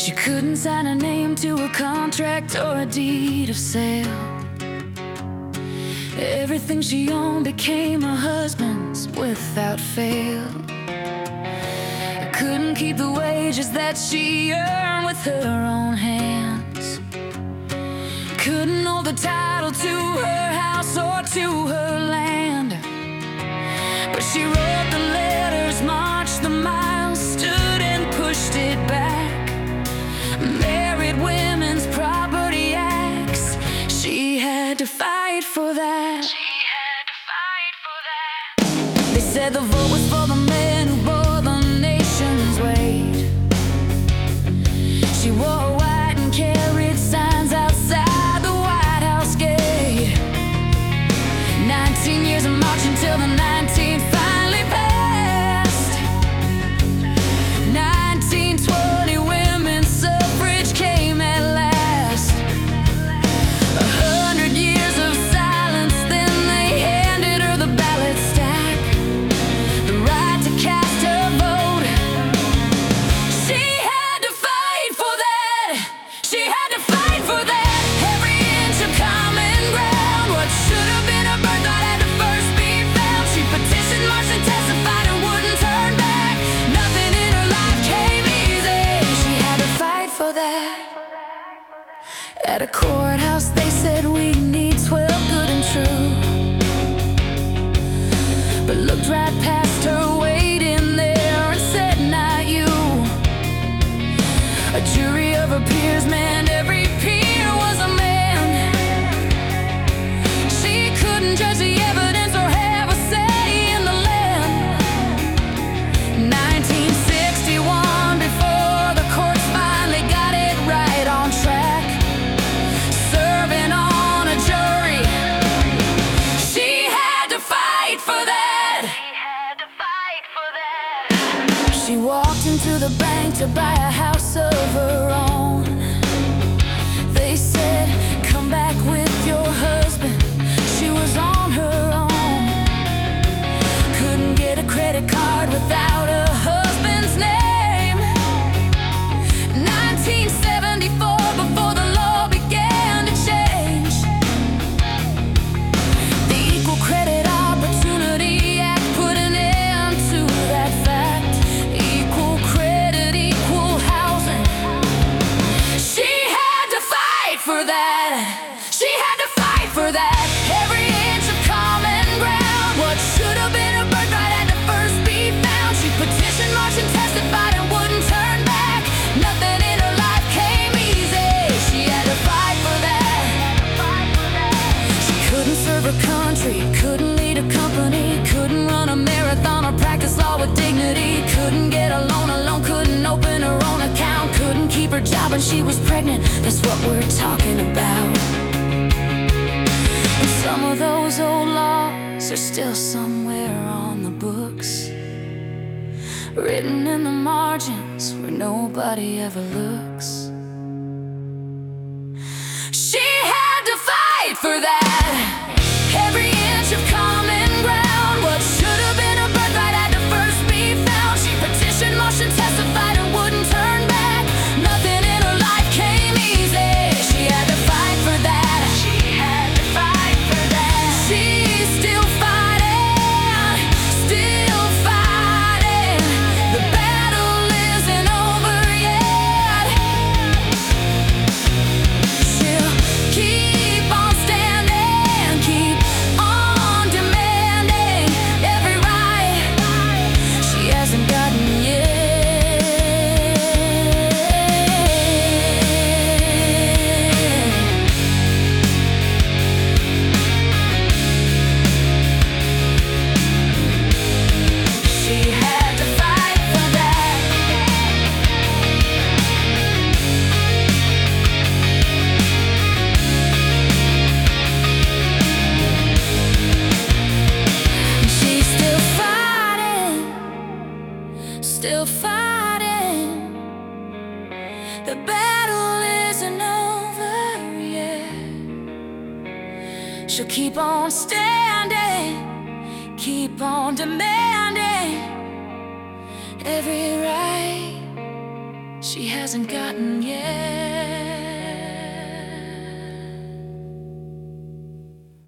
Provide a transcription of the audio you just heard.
She couldn't sign her name to a contract or a deed of sale. Everything she owned became her husband's without fail. Couldn't keep the wages that she earned with her own hands. Couldn't hold the title to her house or to her land. But she wrote the letters, marched the miles, stood and pushed it back. Married women's property acts, she had to fight for that. She had to fight for that. They said the vote was for the men who bore the nation's weight. She wore white and carried signs outside the White House gate. 19 years of marching till the 19th finally passed. 1920 women's suffrage came at last. 100 years of silence, then they handed her the ballot stack, the right to cast her vote. She had to fight for that. She had to fight for that. Every inch of common ground, what should have been a birthright had to first be found. She petitioned, marched, and testified and wouldn't turn back. Nothing in her life came easy. She had to fight for that. At a courthouse they said we need 12 good and true, but looked right past her waiting there and said, not you. A jury of her peers, man, every peer was a man. She couldn't judge the evidence or have a say in the land. 1961, before the courts finally got it right on track, serving on a jury. She had to fight for that. She had to fight for that. She walked into the bank to buy a house of her own. They said, come back with your husband. She was on her own. Couldn't get a credit card without her husband's name. 1974, before the law began to change, the Equal Credit Opportunity Act put an end to that fact. Equal credit, equal housing. She had to fight for that. She had to fight for that. Every inch of common ground, what should have been a birthright had to first be found. She petitioned, marched, and testified and wouldn't turn back. Nothing in her life came easy. She had to fight for that. She couldn't serve her country, couldn't lead a company, couldn't run a marathon or practice law with dignity, couldn't get a loan alone, couldn't open her own account, couldn't keep her job when she was pregnant. That's what we're talking about. And some of those old laws are still somewhere on the books, written in the margins where nobody ever looks. She had to fight for that. Every inch of common ground, what should have been a birthright had to first be found. She petitioned, marched, and testified and wouldn't turn back. Nothing in her life came easy. She had to fight for that. She had to fight for that. She's still fighting, still fighting. The battle isn't over yet. She'll keep on standing, keep on demanding every right she hasn't gotten yet. She had to fight for that. She's still fighting, still fighting. The battle isn't over yet. She'll keep on standing, keep on demanding every right she hasn't gotten yet.